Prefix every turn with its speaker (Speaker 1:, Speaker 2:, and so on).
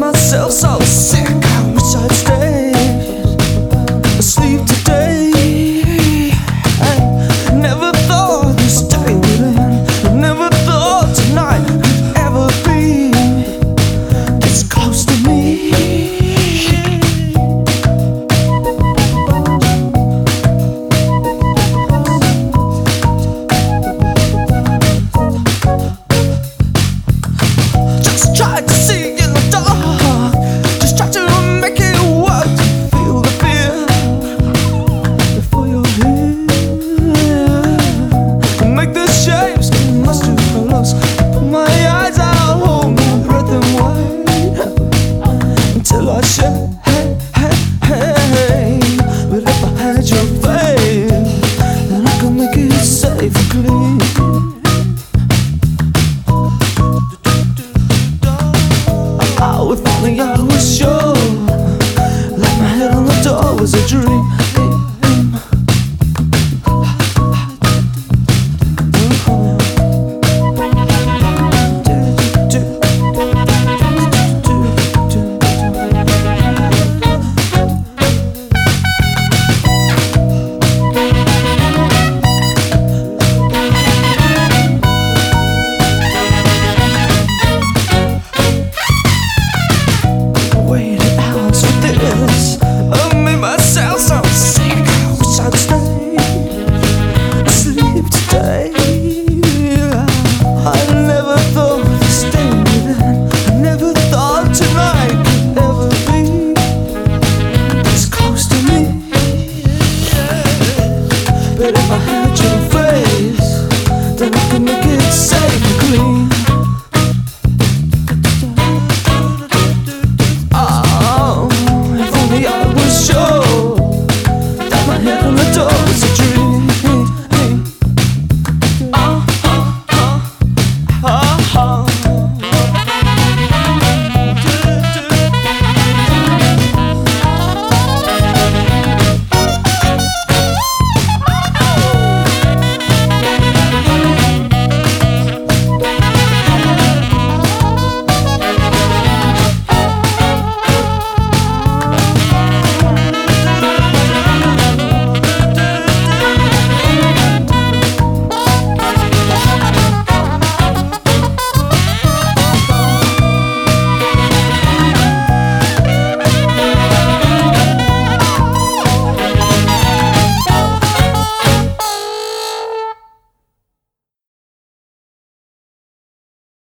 Speaker 1: myself so sick. I wish I'd stayed asleep today. I never thought this day would end. Never thought tonight could ever be this close to me. Just tried to see in the dark, just tried to make it work, to feel the fear before you're here. Make the shapes come much too close. Put my eyes out, hold my breath and wait until I shake. But if I had your faith, then I could make it safe and clean. If only I was sure, like my head on the door was a dream.